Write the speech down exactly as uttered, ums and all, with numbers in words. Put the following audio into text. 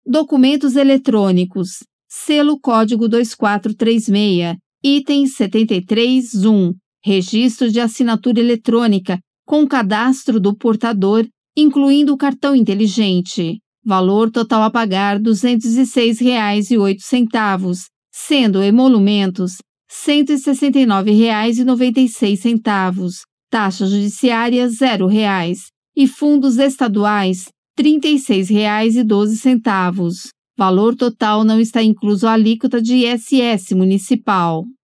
Documentos eletrônicos. Selo código dois quatro três seis. Item setenta e três um. Registro de assinatura eletrônica com cadastro do portador, incluindo o cartão inteligente. Valor total a pagar duzentos e seis reais e oito centavos, sendo emolumentos cento e sessenta e nove reais e noventa e seis centavos, taxa judiciária zero reais e fundos estaduais trinta e seis reais e doze centavos. Valor total não está incluso a alíquota de I S S municipal.